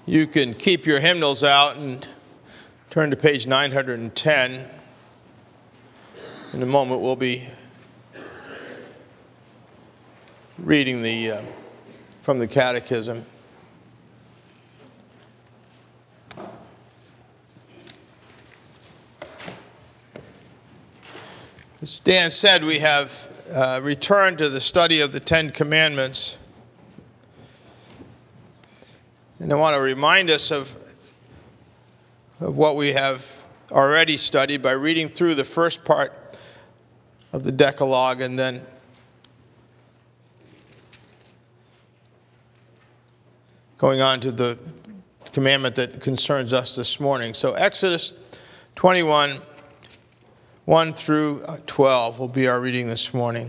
You can keep your hymnals out and turn to page 910. In a moment, we'll be reading from the Catechism. As Dan said, we have returned to the study of the Ten Commandments. And I want to remind us of what we have already studied by reading through the first part of the Decalogue and then going on to the commandment that concerns us this morning. So Exodus 21, 1 through 12 will be our reading this morning.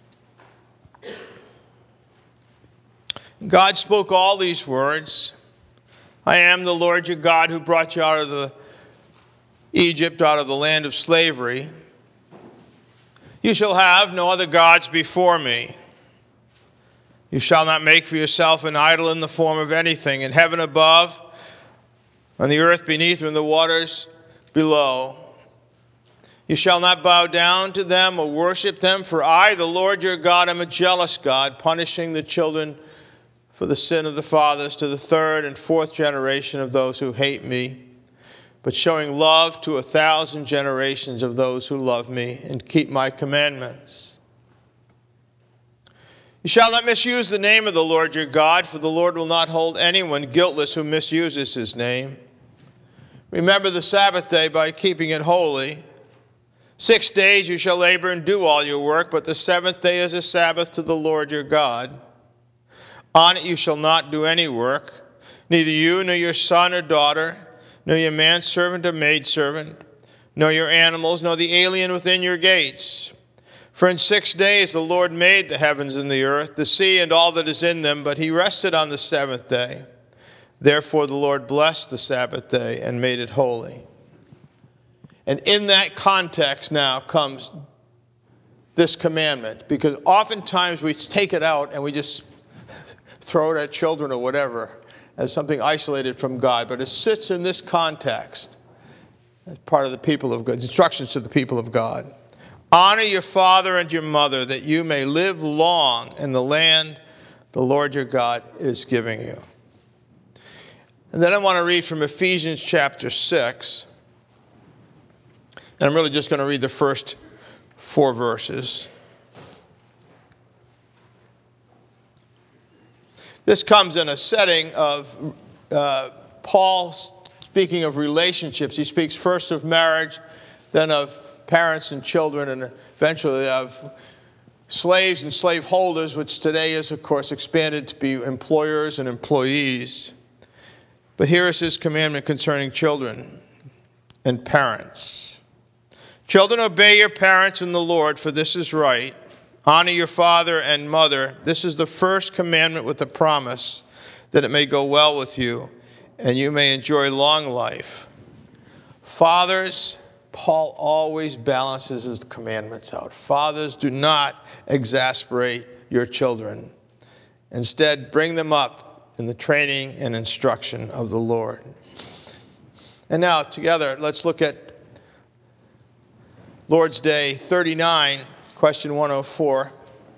God spoke all these words. I am the Lord your God who brought you out of Egypt, out of the land of slavery. You shall have no other gods before me. You shall not make for yourself an idol in the form of anything in heaven above, on the earth beneath, or in the waters below. You shall not bow down to them or worship them, for I, the Lord your God, am a jealous God, punishing the children for the sin of the fathers to the third and fourth generation of those who hate me, but showing love to 1,000 generations of those who love me and keep my commandments. You shall not misuse the name of the Lord your God, for the Lord will not hold anyone guiltless who misuses his name. Remember the Sabbath day by keeping it holy. 6 days you shall labor and do all your work, but the seventh day is a Sabbath to the Lord your God. On it you shall not do any work, neither you nor your son or daughter, nor your manservant or maidservant, nor your animals, nor the alien within your gates. For in 6 days the Lord made the heavens and the earth, the sea and all that is in them, but he rested on the seventh day. Therefore the Lord blessed the Sabbath day and made it holy. And in that context now comes this commandment, because oftentimes we take it out and we just throw it at children or whatever as something isolated from God, but it sits in this context as part of the people of God, instructions to the people of God. Honor your father and your mother, that you may live long in the land the Lord your God is giving you. And then I want to read from Ephesians chapter 6. And I'm really just going to read the first 4 verses. This comes in a setting of Paul speaking of relationships. He speaks first of marriage, then of parents and children, and eventually of slaves and slaveholders, which today is, of course, expanded to be employers and employees. But here is his commandment concerning children and parents. Children, obey your parents in the Lord, for this is right. Honor your father and mother. This is the first commandment with the promise that it may go well with you and you may enjoy long life. Fathers, Paul always balances his commandments out. Fathers, do not exasperate your children. Instead, bring them up in the training and instruction of the Lord. And now, together, let's look at Lord's Day 39, question 104.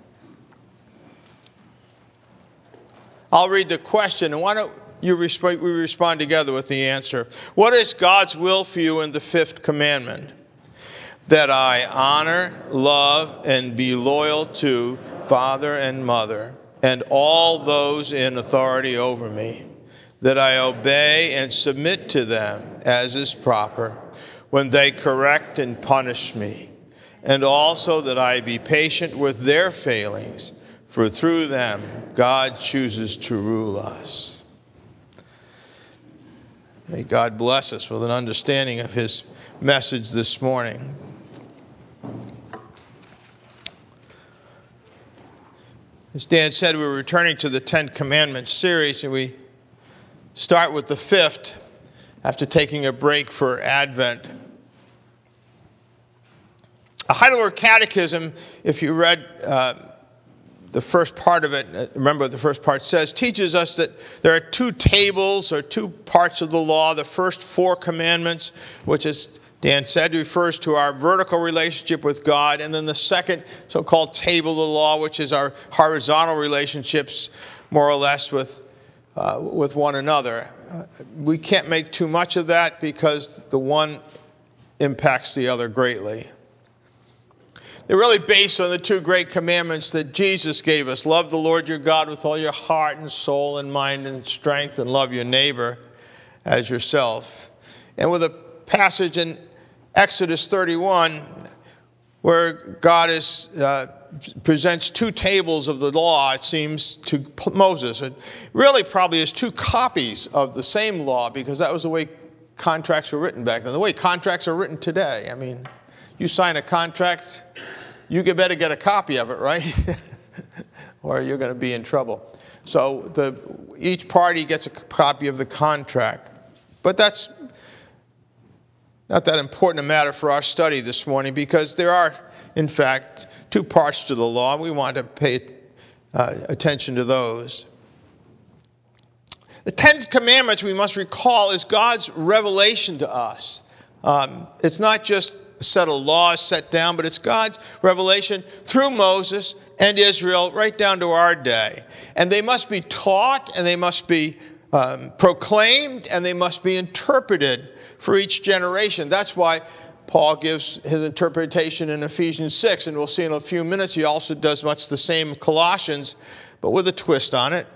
I'll read the question, and why don't we respond together with the answer. What is God's will for you in the fifth commandment? That I honor, love, and be loyal to father and mother, and all those in authority over me. That I obey and submit to them as is proper, when they correct and punish me, and also that I be patient with their failings, for through them God chooses to rule us. May God bless us with an understanding of his message this morning. As Dan said, we're returning to the Ten Commandments series, and we start with the fifth after taking a break for Advent. A Heidelberg Catechism, if you read the first part of it, remember what the first part says, teaches us that there are two tables or two parts of the law. The first 4 commandments, which, as Dan said, refers to our vertical relationship with God. And then the second so-called table of the law, which is our horizontal relationships, more or less, with one another. We can't make too much of that because the one impacts the other greatly. They're really based on the 2 great commandments that Jesus gave us. Love the Lord your God with all your heart and soul and mind and strength, and love your neighbor as yourself. And with a passage in Exodus 31 where God presents 2 tables of the law, it seems, to Moses. It really probably is 2 copies of the same law, because that was the way contracts were written back then. The way contracts are written today. I mean, you sign a contract, you better get a copy of it, right? Or you're going to be in trouble. So each party gets a copy of the contract. But that's not that important a matter for our study this morning, because there are, in fact, 2 parts to the law. We want to pay attention to those. The 10 Commandments, we must recall, is God's revelation to us. It's not just a set of laws set down, but it's God's revelation through Moses and Israel right down to our day. And they must be taught, and they must be proclaimed, and they must be interpreted for each generation. That's why Paul gives his interpretation in Ephesians 6, and we'll see in a few minutes he also does much the same in Colossians, but with a twist on it.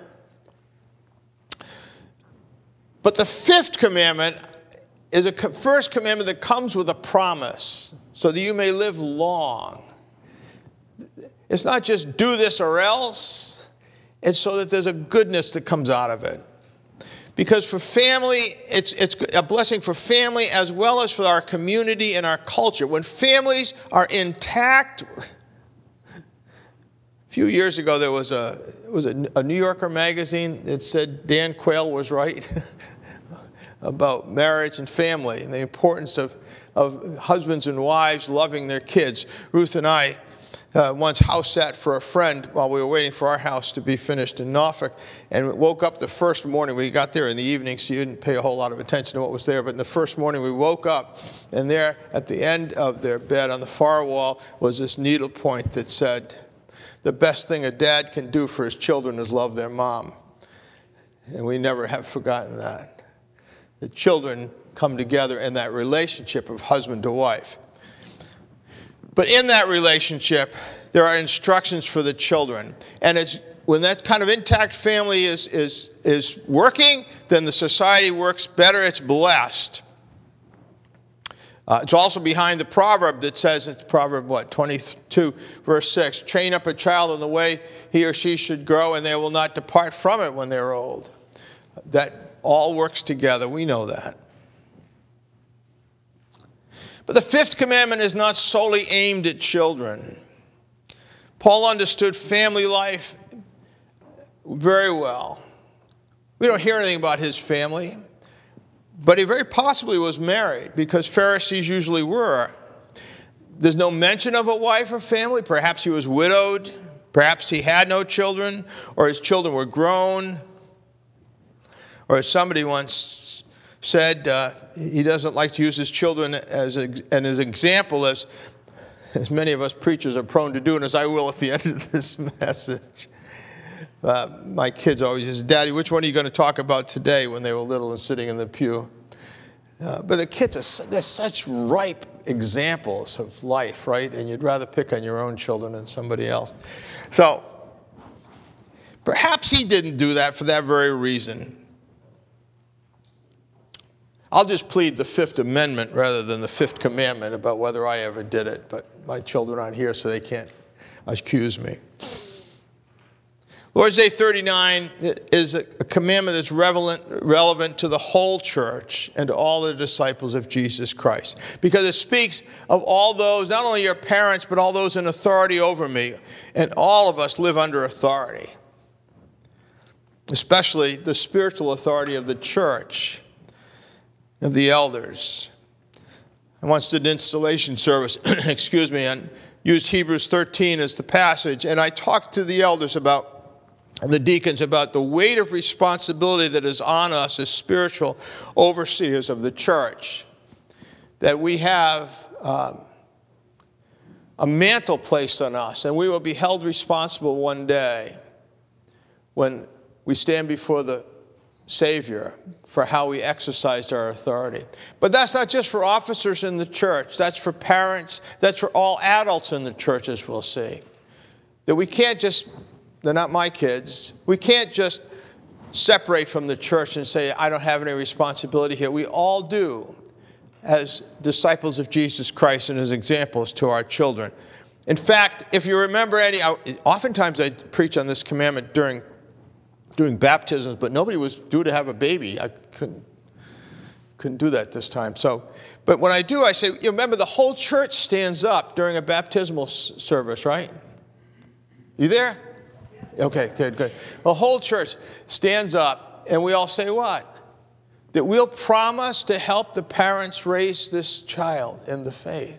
But the 5th commandment is a first commandment that comes with a promise, so that you may live long. It's not just do this or else. It's so that there's a goodness that comes out of it. Because for family, it's a blessing for family as well as for our community and our culture. When families are intact, a few years ago there was a New Yorker magazine that said Dan Quayle was right about marriage and family and the importance of husbands and wives loving their kids. Ruth and I once house sat for a friend while we were waiting for our house to be finished in Norfolk, and woke up the first morning. We got there in the evening, so you didn't pay a whole lot of attention to what was there, but in the first morning we woke up, and there at the end of their bed on the far wall was this needlepoint that said, "The best thing a dad can do for his children is love their mom." And we never have forgotten that. The children come together in that relationship of husband to wife. But in that relationship, there are instructions for the children. And it's when that kind of intact family is working, then the society works better. It's blessed. It's also behind the proverb that says, it's Proverb 22, verse 6, train up a child in the way he or she should grow, and they will not depart from it when they're old. That all works together. We know that. But the 5th commandment is not solely aimed at children. Paul understood family life very well. We don't hear anything about his family, but he very possibly was married, because Pharisees usually were. There's no mention of a wife or family. Perhaps he was widowed. Perhaps he had no children, or his children were grown. Or as somebody once said, he doesn't like to use his children as an example, as many of us preachers are prone to do, and as I will at the end of this message. My kids always said, "Daddy, which one are you going to talk about today?" when they were little and sitting in the pew. But the kids, they're such ripe examples of life, right? And you'd rather pick on your own children than somebody else. So perhaps he didn't do that for that very reason. I'll just plead the 5th Amendment rather than the 5th Commandment about whether I ever did it, but my children aren't here, so they can't accuse me. Lord's Day 39 is a commandment that's relevant to the whole church and to all the disciples of Jesus Christ, because it speaks of all those, not only your parents, but all those in authority over me, and all of us live under authority, especially the spiritual authority of the church, of the elders. I once did an installation service, on used Hebrews 13 as the passage, and I talked to the elders and the deacons about the weight of responsibility that is on us as spiritual overseers of the church. That we have a mantle placed on us, and we will be held responsible one day when we stand before the Savior for how we exercised our authority. But that's not just for officers in the church. That's for parents. That's for all adults in the church, as we'll see. That we can't just, they're not my kids, we can't just separate from the church and say, I don't have any responsibility here. We all do, as disciples of Jesus Christ and as examples to our children. In fact, if you remember oftentimes I preach on this commandment during baptisms, but nobody was due to have a baby. I couldn't do that this time. But when I do, I say, you remember the whole church stands up during a baptismal service, right? You there? Okay, good. The whole church stands up, and we all say what? That we'll promise to help the parents raise this child in the faith.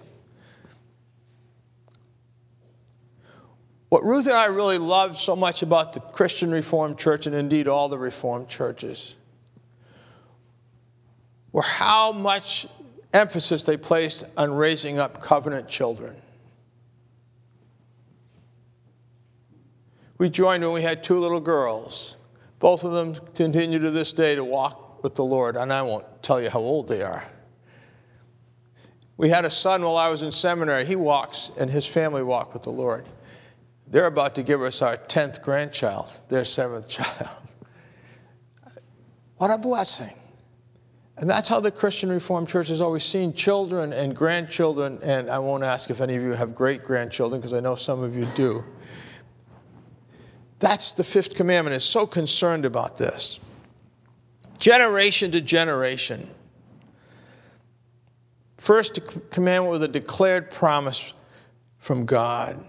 What Ruth and I really loved so much about the Christian Reformed Church, and indeed all the Reformed churches, were how much emphasis they placed on raising up covenant children. We joined when we had 2 little girls. Both of them continue to this day to walk with the Lord, and I won't tell you how old they are. We had a son while I was in seminary. He walks, and his family walk with the Lord. They're about to give us our 10th grandchild, their 7th child. What a blessing. And that's how the Christian Reformed Church has always seen children and grandchildren, and I won't ask if any of you have great-grandchildren, because I know some of you do. That's the 5th commandment, is so concerned about this. Generation to generation. First commandment with a declared promise from God.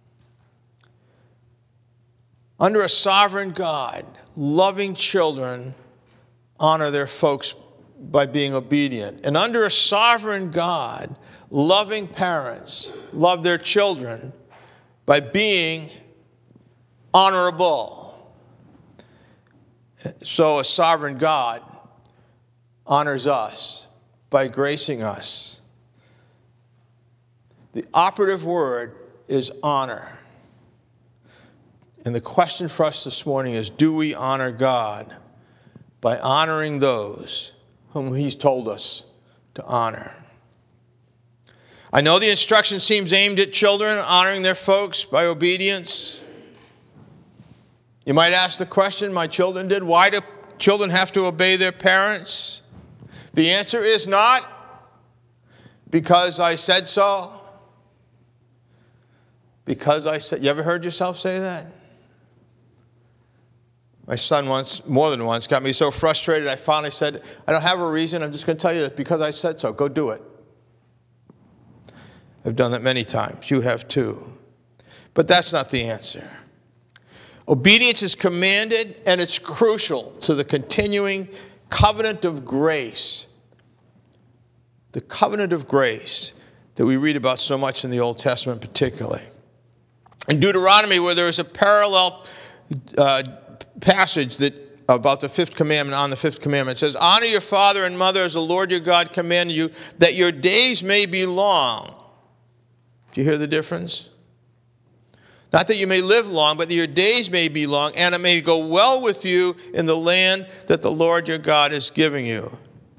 Under a sovereign God, loving children honor their folks by being obedient. And under a sovereign God, loving parents love their children by being honorable. So a sovereign God honors us by gracing us. The operative word is honor. And the question for us this morning is, do we honor God by honoring those whom He's told us to honor? I know the instruction seems aimed at children, honoring their folks by obedience. You might ask the question, my children did, why do children have to obey their parents? The answer is not because I said so. Because I said, you ever heard yourself say that? My son more than once, got me so frustrated I finally said, I don't have a reason, I'm just going to tell you that because I said so, go do it. I've done that many times. You have too. But that's not the answer. Obedience is commanded, and it's crucial to the continuing covenant of grace. The covenant of grace that we read about so much in the Old Testament particularly. In Deuteronomy, where there is a parallel passage about the 5th commandment, on the 5th commandment, it says, honor your father and mother as the Lord your God commanded you, that your days may be long. Do you hear the difference? Not that you may live long, but that your days may be long, and it may go well with you in the land that the Lord your God is giving you.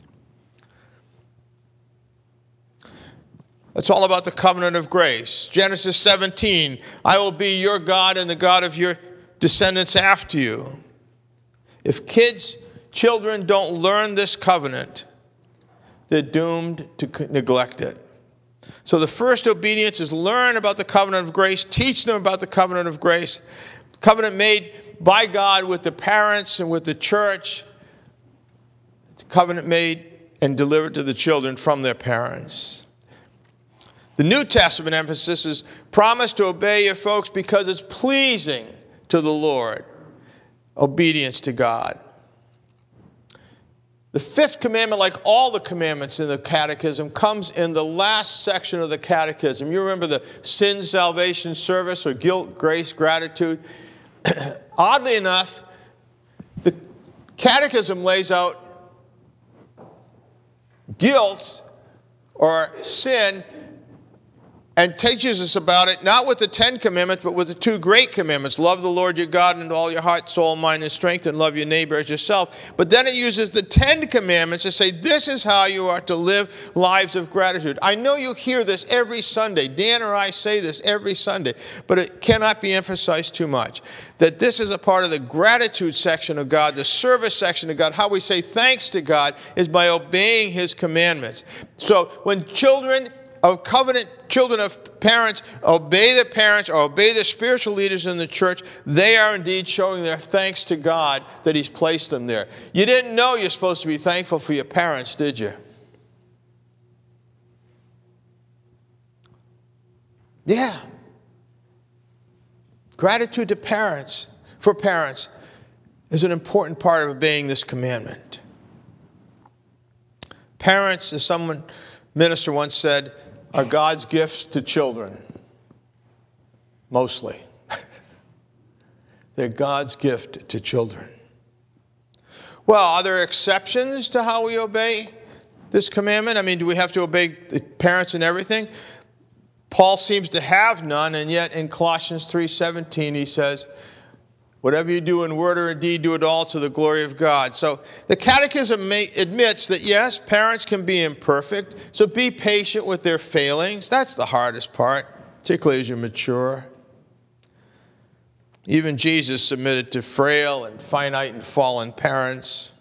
It's all about the covenant of grace. Genesis 17, I will be your God and the God of your descendants after you. If children don't learn this covenant, they're doomed to neglect it. So the first obedience is learn about the covenant of grace, teach them about the covenant of grace, covenant made by God with the parents and with the church, the covenant made and delivered to the children from their parents. The New Testament emphasis is promise to obey your folks because it's pleasing to the Lord. Obedience to God. The fifth commandment, like all the commandments in the catechism, comes in the last section of the catechism. You remember the sin, salvation, service, or guilt, grace, gratitude. Oddly enough, the catechism lays out guilt or sin and teaches us about it, not with the 10 commandments, but with the 2 great commandments. Love the Lord your God with all your heart, soul, mind, and strength, and love your neighbor as yourself. But then it uses the 10 commandments to say, this is how you are to live lives of gratitude. I know you hear this every Sunday. Dan or I say this every Sunday, but it cannot be emphasized too much. That this is a part of the gratitude section of God, the service section of God. How we say thanks to God is by obeying his commandments. So when children of covenant, children of parents obey their parents or obey the spiritual leaders in the church, they are indeed showing their thanks to God that he's placed them there. You didn't know you're supposed to be thankful for your parents, did you? Yeah. Gratitude to parents, for parents, is an important part of obeying this commandment. Parents, as someone minister once said, are God's gifts to children. Mostly. They're God's gift to children. Well, are there exceptions to how we obey this commandment? I mean, do we have to obey the parents in everything? Paul seems to have none, and yet in Colossians 3:17 he says, whatever you do in word or in deed, do it all to the glory of God. So the Catechism admits that, yes, parents can be imperfect, so be patient with their failings. That's the hardest part, particularly as you mature. Even Jesus submitted to frail and finite and fallen parents.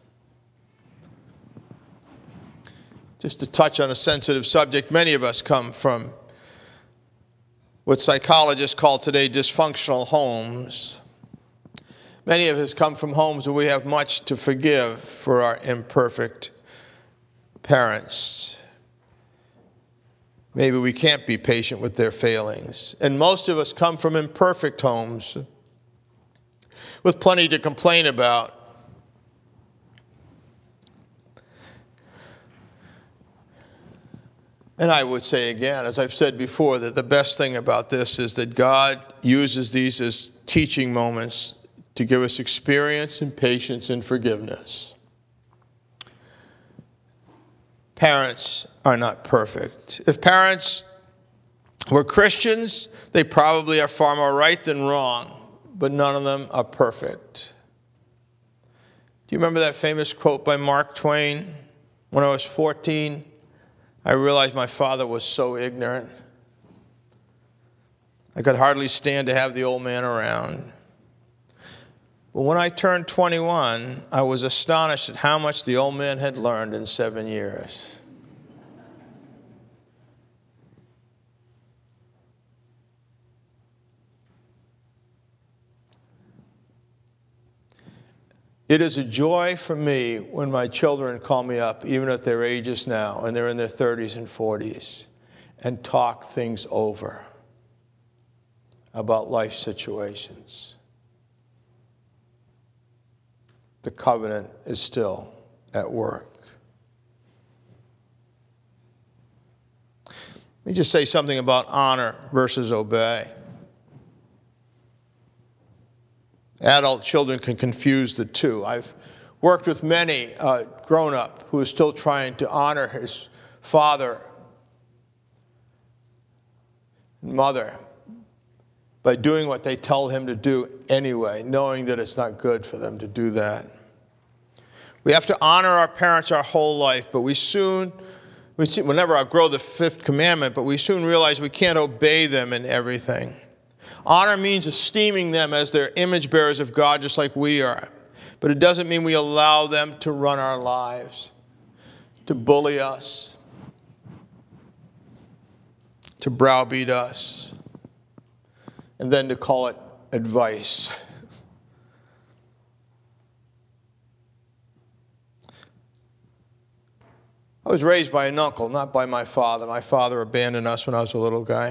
Just to touch on a sensitive subject, many of us come from what psychologists call today dysfunctional homes. Many of us come from homes where we have much to forgive for our imperfect parents. Maybe we can't be patient with their failings. And most of us come from imperfect homes with plenty to complain about. And I would say again, as I've said before, that the best thing about this is that God uses these as teaching moments to give us experience and patience and forgiveness. Parents are not perfect. If parents were Christians, they probably are far more right than wrong, but none of them are perfect. Do you remember that famous quote by Mark Twain? When I was 14, I realized my father was so ignorant. I could hardly stand to have the old man around. But when I turned 21, I was astonished at how much the old man had learned in 7 years. It is a joy for me when my children call me up, even at their ages now, and they're in their 30s and 40s, and talk things over about life situations. The covenant is still at work. Let me just say something about honor versus obey. Adult children can confuse the two. I've worked with many grown-up who are still trying to honor his father and mother by doing what they tell him to do anyway, knowing that it's not good for them to do that. We have to honor our parents our whole life, but we'll never outgrow the fifth commandment, but we soon realize we can't obey them in everything. Honor means esteeming them as their image bearers of God, just like we are. But it doesn't mean we allow them to run our lives, to bully us, to browbeat us, and then to call it advice. I was raised by an uncle, not by my father. My father abandoned us when I was a little guy.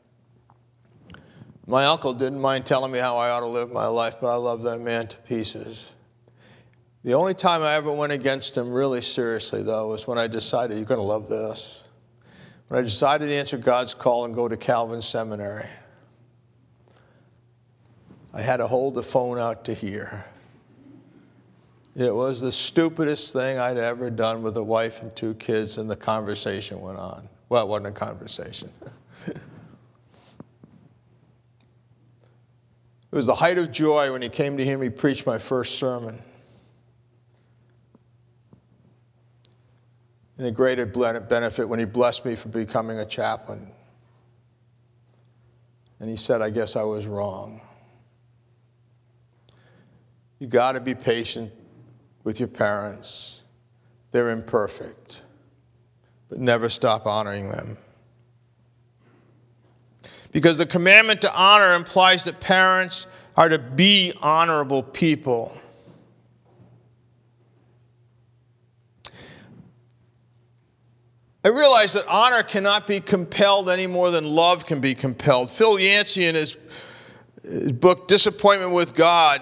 My uncle didn't mind telling me how I ought to live my life, but I loved that man to pieces. The only time I ever went against him really seriously, though, was when I decided, you're going to love this, when I decided to answer God's call and go to Calvin Seminary. I had to hold the phone out to hear. It was the stupidest thing I'd ever done with a wife and 2 kids, and the conversation went on. Well, it wasn't a conversation. It was the height of joy when he came to hear me preach my first sermon. And a greater benefit when he blessed me for becoming a chaplain. And he said, I guess I was wrong. You got to be patient with your parents. They're imperfect. But never stop honoring them. Because the commandment to honor implies that parents are to be honorable people. I realize that honor cannot be compelled any more than love can be compelled. Phil Yancey, in his book Disappointment with God,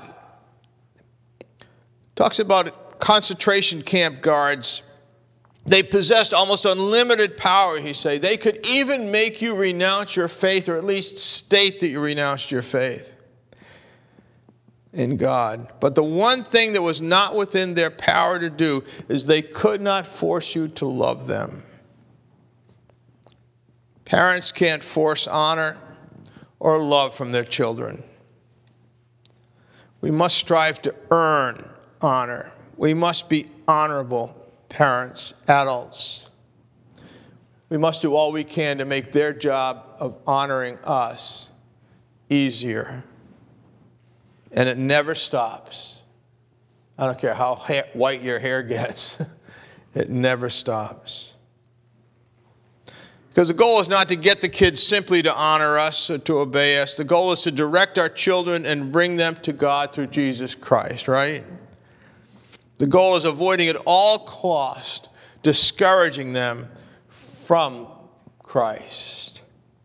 talks about concentration camp guards. They possessed almost unlimited power, he said. They could even make you renounce your faith, or at least state that you renounced your faith in God. But the one thing that was not within their power to do is they could not force you to love them. Parents can't force honor or love from their children. We must strive to earn honor. We must be honorable parents, adults. We must do all we can to make their job of honoring us easier. And it never stops. I don't care how white your hair gets. It never stops. Because the goal is not to get the kids simply to honor us or to obey us. The goal is to direct our children and bring them to God through Jesus Christ, right? The goal is avoiding at all cost discouraging them from Christ.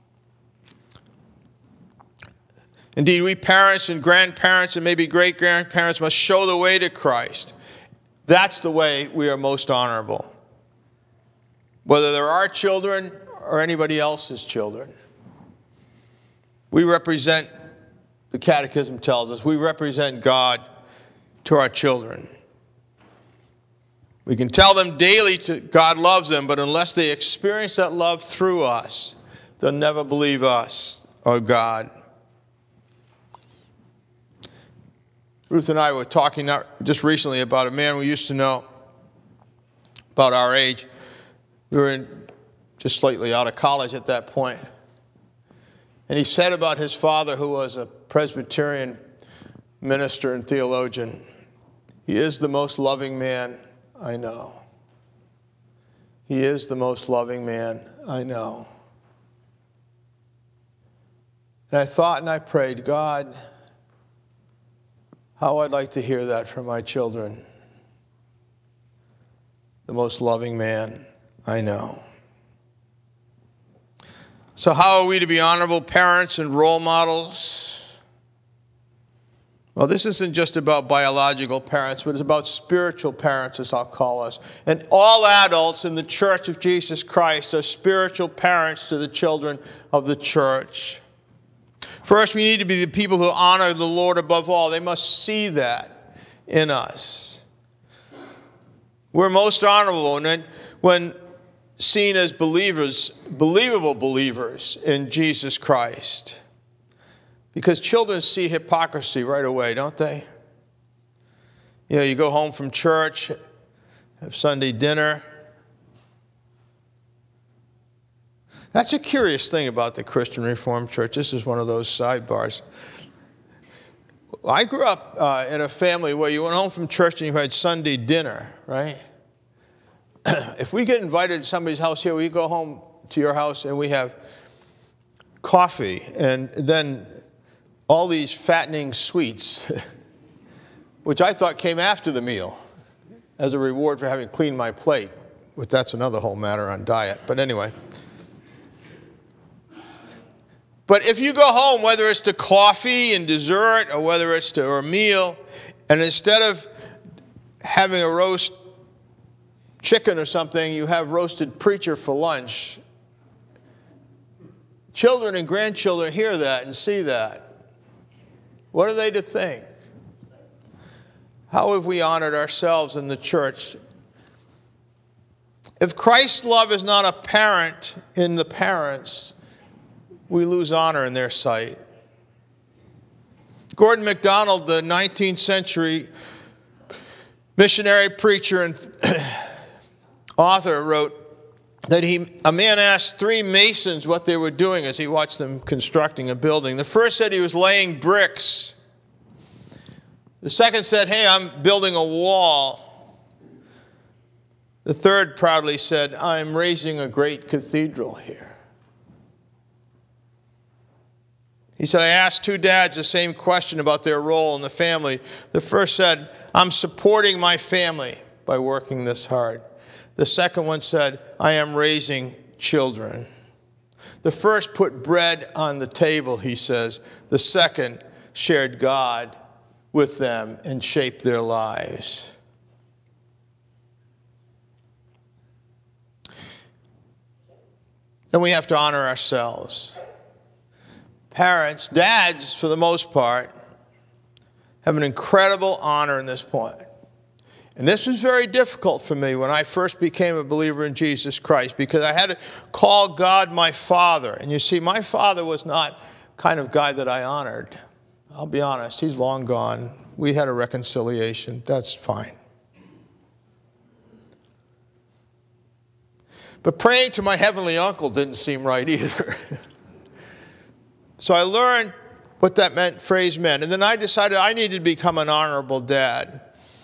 Indeed, we parents and grandparents and maybe great-grandparents must show the way to Christ. That's the way we are most honorable. Whether they're our children or anybody else's children. We represent, the Catechism tells us, we represent God to our children. We can tell them daily God loves them, but unless they experience that love through us, they'll never believe us or God. Ruth and I were talking just recently about a man we used to know, about our age. We were just slightly out of college at that point. And he said about his father, who was a Presbyterian minister and theologian, he is the most loving man I know. He is the most loving man I know. And I thought and I prayed, God, how I'd like to hear that from my children. The most loving man I know. So how are we to be honorable parents and role models? Well, this isn't just about biological parents, but it's about spiritual parents, as I'll call us. And all adults in the Church of Jesus Christ are spiritual parents to the children of the church. First, we need to be the people who honor the Lord above all. They must see that in us. We're most honorable when seen as believers, believable believers in Jesus Christ. Because children see hypocrisy right away, don't they? You know, you go home from church, have Sunday dinner. That's a curious thing about the Christian Reformed Church. This is one of those sidebars. I grew up in a family where you went home from church and you had Sunday dinner, right? If we get invited to somebody's house here, we go home to your house and we have coffee and then all these fattening sweets, which I thought came after the meal as a reward for having cleaned my plate, but that's another whole matter on diet. But anyway. But if you go home, whether it's to coffee and dessert or whether it's to a meal, and instead of having a roast chicken or something, you have roasted preacher for lunch. Children and grandchildren hear that and see that. What are they to think? How have we honored ourselves in the church? If Christ's love is not apparent in the parents, we lose honor in their sight. Gordon MacDonald, the 19th century missionary preacher and author, wrote that a man asked 3 masons what they were doing as he watched them constructing a building. The first said he was laying bricks. The second said, "Hey, I'm building a wall." The third proudly said, "I'm raising a great cathedral here." He said, "I asked 2 dads the same question about their role in the family. The first said, 'I'm supporting my family by working this hard.' The second one said, 'I am raising children.' The first put bread on the table," he says. "The second shared God with them and shaped their lives." Then we have to honor ourselves. Parents, dads for the most part, have an incredible honor in this point. And this was very difficult for me when I first became a believer in Jesus Christ, because I had to call God my Father. And you see, my father was not the kind of guy that I honored. I'll be honest, he's long gone. We had a reconciliation. That's fine. But praying to my heavenly uncle didn't seem right either. So I learned what that phrase meant. And then I decided I needed to become an honorable dad.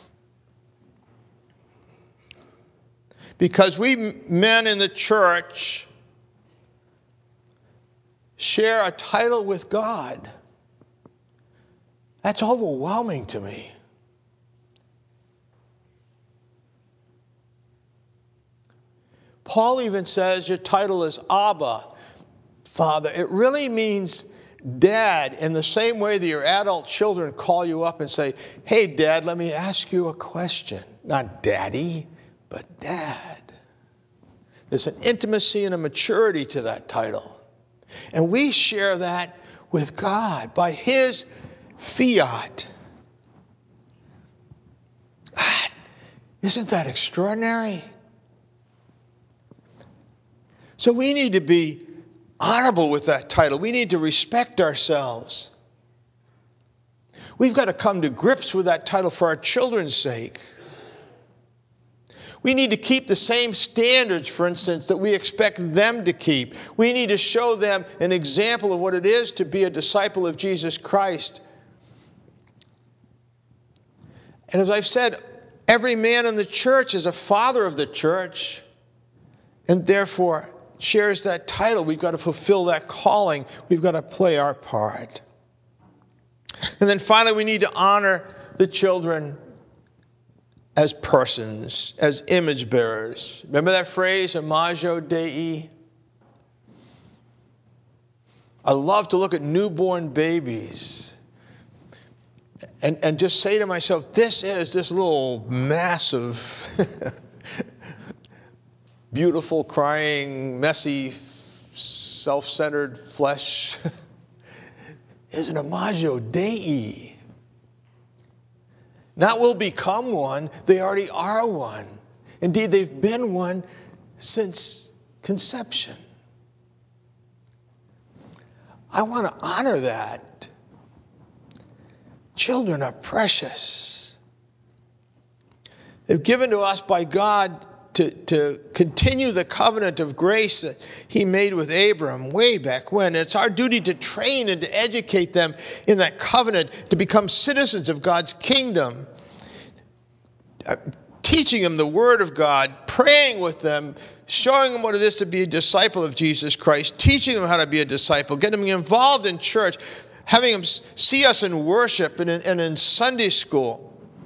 Because we men in the church share a title with God. That's overwhelming to me. Paul even says your title is Abba, Father. It really means dad, in the same way that your adult children call you up and say, "Hey, Dad, let me ask you a question." Not daddy, but dad. There's an intimacy and a maturity to that title. And we share that with God by His fiat. God, isn't that extraordinary? So we need to be honorable with that title. We need to respect ourselves. We've got to come to grips with that title for our children's sake. We need to keep the same standards, for instance, that we expect them to keep. We need to show them an example of what it is to be a disciple of Jesus Christ. And as I've said, every man in the church is a father of the church, and therefore shares that title. We've got to fulfill that calling. We've got to play our part. And then finally, we need to honor the children as persons, as image bearers. Remember that phrase, imago Dei? I love to look at newborn babies and just say to myself, this little massive, beautiful, crying, messy, self-centered flesh is an imago Dei. Not will become one, they already are one. Indeed, they've been one since conception. I want to honor that. Children are precious. They're given to us by God to continue the covenant of grace that He made with Abram way back when. It's our duty to train and to educate them in that covenant, to become citizens of God's kingdom. Teaching them the Word of God, praying with them, showing them what it is to be a disciple of Jesus Christ, teaching them how to be a disciple, getting them involved in church, having them see us in worship and in Sunday school.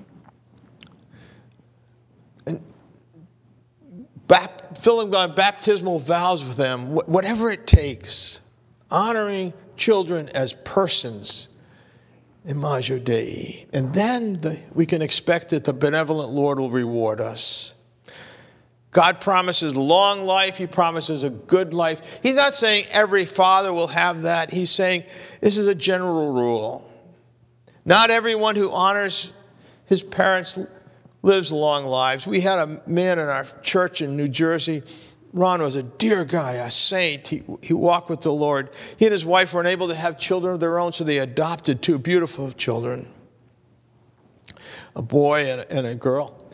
And filling my baptismal vows with them, whatever it takes. Honoring children as persons Imago Dei. And then we can expect that the benevolent Lord will reward us. God promises long life. He promises a good life. He's not saying every father will have that. He's saying this is a general rule. Not everyone who honors his parents lives long lives. We had a man in our church in New Jersey. Ron was a dear guy, a saint. He walked with the Lord. He and his wife were unable to have children of their own, so they adopted two beautiful children, a boy and a girl.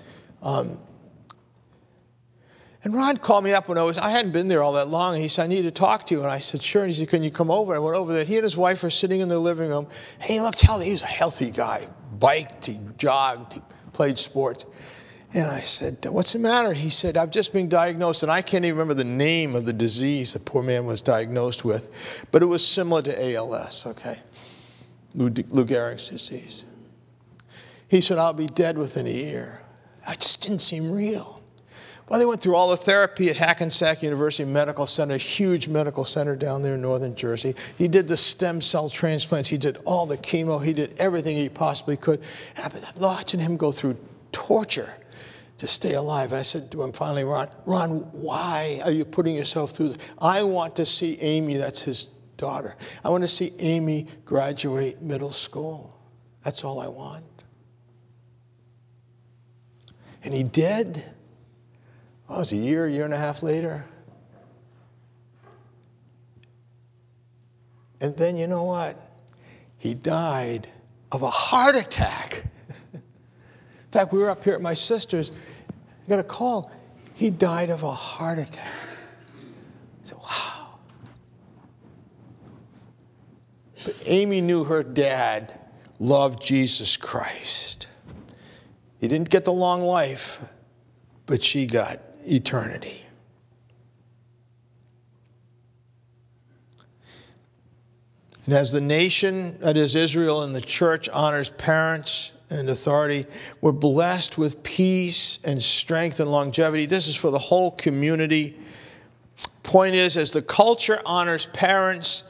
And Ron called me up when I hadn't been there all that long, and he said, I need to talk to you. And I said, sure. And he said, can you come over? And I went over there. He and his wife were sitting in the living room. Hey, he looked healthy. He was a healthy guy. Biked, he jogged, he played sports. And I said, what's the matter? He said, I've just been diagnosed, and I can't even remember the name of the disease the poor man was diagnosed with, but it was similar to ALS, okay? Lou Gehrig's disease. He said, I'll be dead within a year. That just didn't seem real. Well, they went through all the therapy at Hackensack University Medical Center, a huge medical center down there in northern Jersey. He did the stem cell transplants. He did all the chemo. He did everything he possibly could. And I'm watching him go through torture to stay alive. And I said to him finally, Ron, why are you putting yourself through this? I want to see Amy, that's his daughter. I want to see Amy graduate middle school. That's all I want. And he did. Well, it was a year and a half later. And then you know what? He died of a heart attack. In fact, we were up here at my sister's. I got a call. He died of a heart attack. I said, wow. But Amy knew her dad loved Jesus Christ. He didn't get the long life, but she got eternity. And as the nation, that is Israel, and the church honors parents and authority, we're blessed with peace and strength and longevity. This is for the whole community. Point is, as the culture honors parents,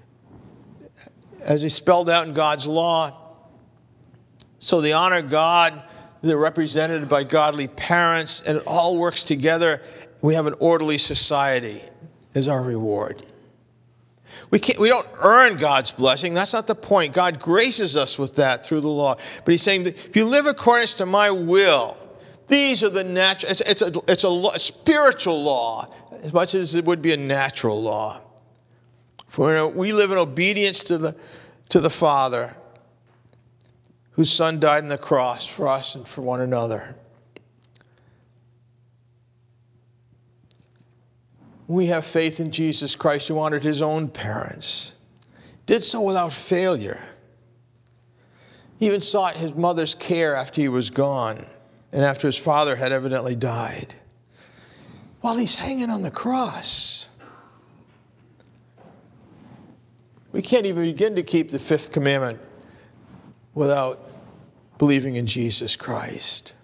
as he spelled out in God's law, so they honor God, they're represented by godly parents, and it all works together. We have an orderly society as our reward. We don't earn God's blessing. That's not the point. God graces us with that through the law. But he's saying that if you live according to my will, these are the natural, it's a spiritual law as much as it would be a natural law. For we live in obedience to the Father, whose Son died on the cross for us and for one another. We have faith in Jesus Christ, who honored his own parents, did so without failure. He even sought his mother's care after he was gone and after his father had evidently died, while he's hanging on the cross. We can't even begin to keep the fifth commandment without believing in Jesus Christ.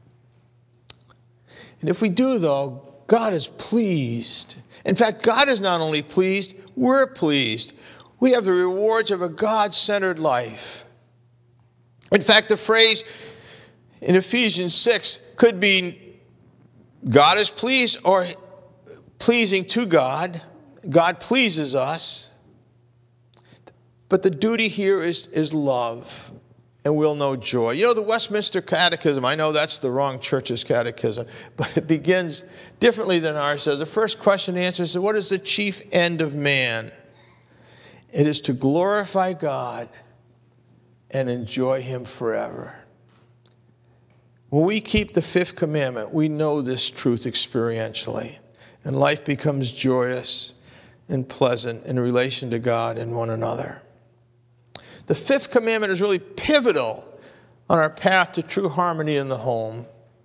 And if we do, though, God is pleased. In fact, God is not only pleased, we're pleased. We have the rewards of a God-centered life. In fact, the phrase in Ephesians 6 could be God is pleased or pleasing to God. God pleases us. But the duty here is love. And we'll know joy. You know, the Westminster Catechism, I know that's the wrong church's catechism, but it begins differently than ours says. The first question and answer is, what is the chief end of man? It is to glorify God and enjoy him forever. When we keep the fifth commandment, we know this truth experientially, and life becomes joyous and pleasant in relation to God and one another. The fifth commandment is really pivotal on our path to true harmony in the home.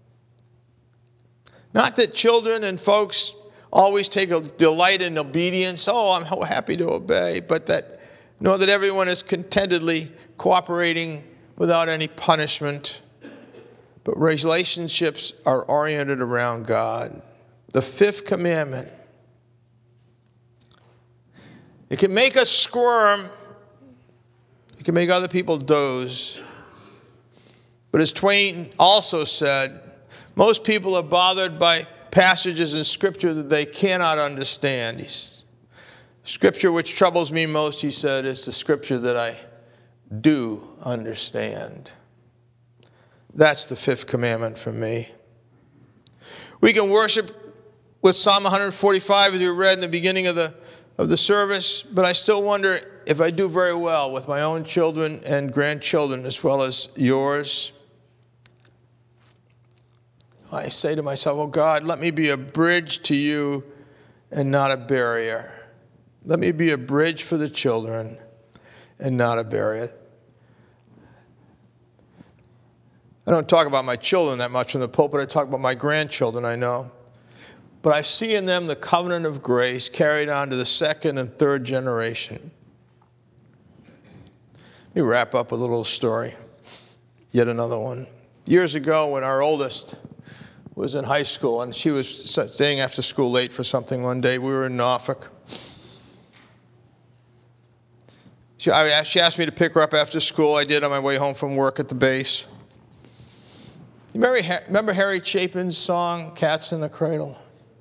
Not that children and folks always take a delight in obedience. Oh, I'm happy to obey. But that know that everyone is contentedly cooperating without any punishment. But relationships are oriented around God. The fifth commandment. It can make us squirm. It It can make other people doze. But as Twain also said, most people are bothered by passages in Scripture that they cannot understand. Scripture which troubles me most, he said, is the Scripture that I do understand. That's the fifth commandment for me. We can worship with Psalm 145, as we read in the beginning of the service, but I still wonder if I do very well with my own children and grandchildren as well as yours. I say to myself, oh God, let me be a bridge to you and not a barrier. Let me be a bridge for the children and not a barrier. I don't talk about my children that much in the pulpit. I talk about my grandchildren, I know. But I see in them the covenant of grace carried on to the second and third generation. Let me wrap up with a little story. Yet another one. Years ago, when our oldest was in high school, and she was staying after school late for something one day. We were in Norfolk. She asked me to pick her up after school. I did on my way home from work at the base. You remember Harry Chapin's song, Cats in the Cradle?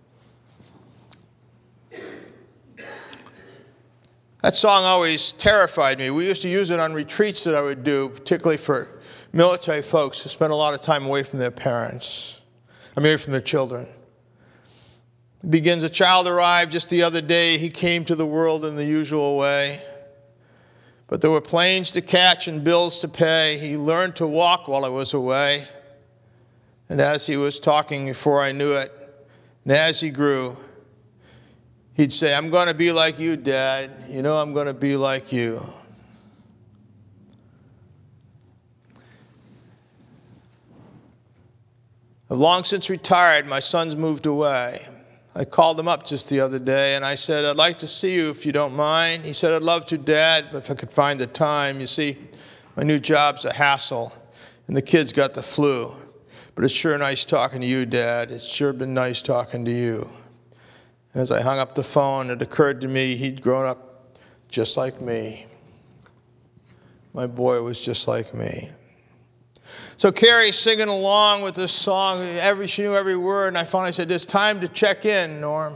That song always terrified me. We used to use it on retreats that I would do, particularly for military folks who spent a lot of time away from their parents. From their children. It begins, a child arrived just the other day. He came to the world in the usual way. But there were planes to catch and bills to pay. He learned to walk while I was away. And as he was talking before I knew it, and as he grew, he'd say, I'm going to be like you, Dad. You know I'm going to be like you. I've long since retired. My son's moved away. I called him up just the other day, and I said, I'd like to see you if you don't mind. He said, I'd love to, Dad, but if I could find the time. You see, my new job's a hassle, and the kid's got the flu. But it's sure nice talking to you, Dad. It's sure been nice talking to you. And as I hung up the phone, it occurred to me he'd grown up just like me. My boy was just like me. So Carrie's singing along with this song. She knew every word. And I finally said, it's time to check in, Norm.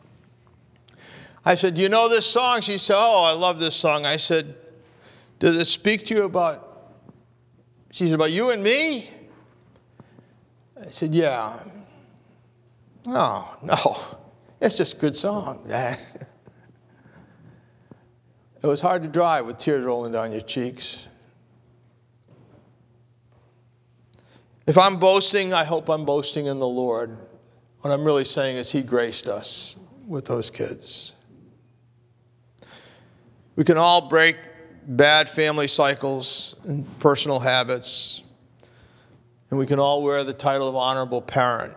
I said, do you know this song? She said, oh, I love this song. I said, does it speak to you about? She said, about you and me? I said, yeah. Oh, no. It's just a good song, Dad. It was hard to drive with tears rolling down your cheeks. If I'm boasting, I hope I'm boasting in the Lord. What I'm really saying is He graced us with those kids. We can all break bad family cycles and personal habits, and we can all wear the title of honorable parent.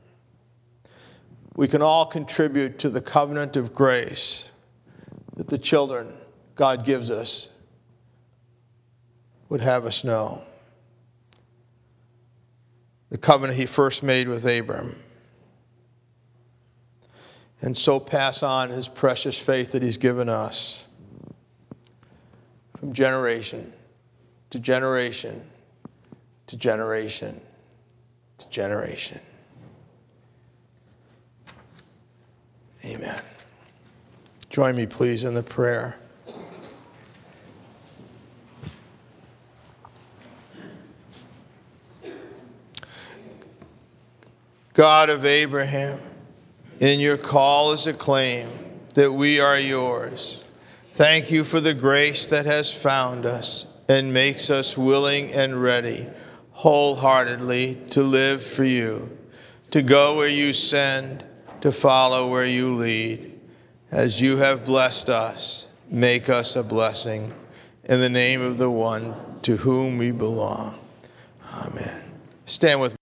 We can all contribute to the covenant of grace that the children God gives us would have us know. The covenant He first made with Abram. And so pass on His precious faith that He's given us from generation to generation to generation to generation. Amen. Join me, please, in the prayer. God of Abraham, in your call is a claim that we are yours. Thank you for the grace that has found us and makes us willing and ready, wholeheartedly to live for you, to go where you send, to follow where you lead. As you have blessed us, make us a blessing. In the name of the one to whom we belong. Amen. Stand with me.